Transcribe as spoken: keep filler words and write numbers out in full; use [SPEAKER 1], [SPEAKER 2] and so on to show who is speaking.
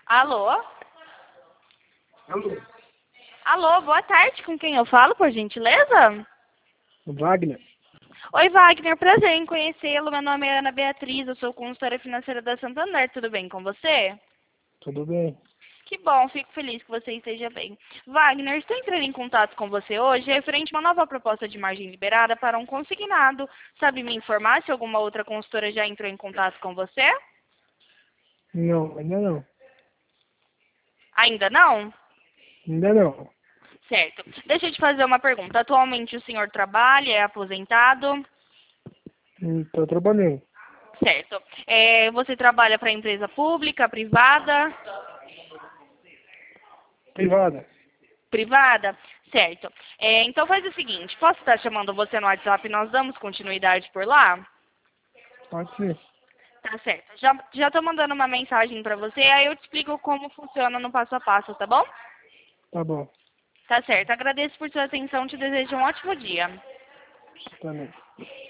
[SPEAKER 1] Alô?
[SPEAKER 2] Alô,
[SPEAKER 1] Alô, boa tarde. Com quem eu falo, por gentileza?
[SPEAKER 2] Wagner.
[SPEAKER 1] Oi, Wagner. Prazer em conhecê-lo. Meu nome é Ana Beatriz. Eu sou consultora financeira da Santander. Tudo bem com você?
[SPEAKER 2] Tudo bem?
[SPEAKER 1] Que bom. Fico feliz que você esteja bem. Wagner, estou entrando em contato com você hoje referente a uma nova proposta de margem liberada para um consignado. Sabe me informar se alguma outra consultora já entrou em contato com você?
[SPEAKER 2] Não, ainda não.
[SPEAKER 1] Ainda não?
[SPEAKER 2] Ainda não.
[SPEAKER 1] Certo. Deixa eu te fazer uma pergunta. Atualmente o senhor trabalha, é aposentado?
[SPEAKER 2] Estou trabalhando.
[SPEAKER 1] Certo. É, você trabalha para empresa pública, privada?
[SPEAKER 2] Privada.
[SPEAKER 1] Privada? Certo. É, então faz o seguinte, posso estar chamando você no WhatsApp e nós damos continuidade por lá?
[SPEAKER 2] Pode ser.
[SPEAKER 1] Tá certo. Já já estou mandando uma mensagem para você, aí eu te explico como funciona no passo a passo, tá bom?
[SPEAKER 2] Tá bom.
[SPEAKER 1] Tá certo. Agradeço por sua atenção, te desejo um ótimo dia.
[SPEAKER 2] Também.